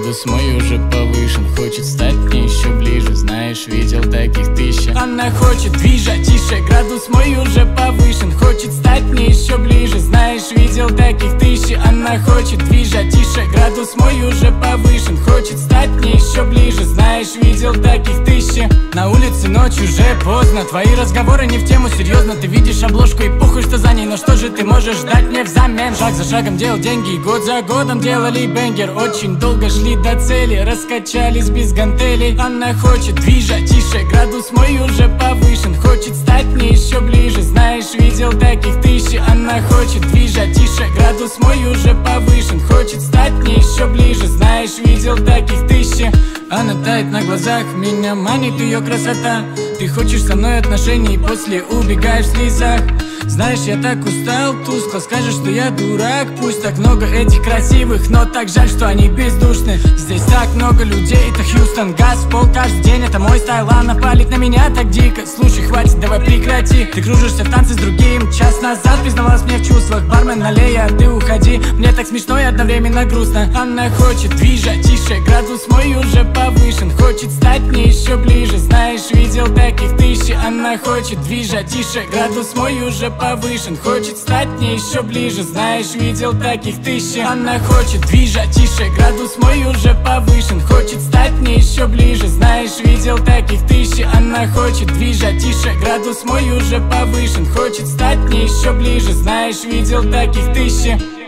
Градус мой уже повышен, хочет стать мне еще ближе. Знаешь, видел таких тысяча. Она хочет движа тише, градус мой уже повышен, хочет стать мне еще ближе. Знаешь, видел таких тысяча. Она хочет движа тише, градус мой уже повышен, хочет стать мне еще ближе. Знаешь, видел таких тысяча. На улице ночь уже поздно, твои разговоры не в тему, серьезно. Ты видишь обложку и похуй, что за ней, но что же ты можешь ждать мне взамен? Шаг за шагом делал деньги, год за годом делали бенгер. Очень долго шли до цели, раскачались без гантелей. Она хочет движа тише, градус мой уже повышен, хочет стать мне еще ближе. Знаешь, видел таких тысячи. Она хочет движа тише, градус мой уже повышен, хочет стать мне еще ближе. Знаешь, видел таких тысячи. Она тает на глазах, меня манит ее красота. Ты хочешь со мной отношений, после убегаешь в слезах. Знаешь, я так устал, тускло, скажешь, что я дурак. Пусть так много этих красивых, но так жаль, что они бездушны. Здесь так много людей, это Хьюстон. Газ в пол каждый день, это мой стайл. Она палит на меня так дико. Слушай, хватит, давай прекрати. Ты кружишься в танце с другим. Час назад признавалась мне в чувствах. Бармен, налей, а ты уходи. Мне так смешно и одновременно грустно. Она хочет движа тише, градус мой уже повышен, хочет стать мне еще ближе. Знаешь, видел таких тысячи. Она хочет движа тише, градус мой уже повышен, хочет стать мне еще ближе. Знаешь, видел таких тысячи. Она хочет движа тише, градус мой уже повышен, хочет стать мне еще ближе. Знаешь, видел таких тысячи. Она хочет движа тише, градус мой уже повышен, хочет стать мне еще ближе. Знаешь, видел таких тысячи.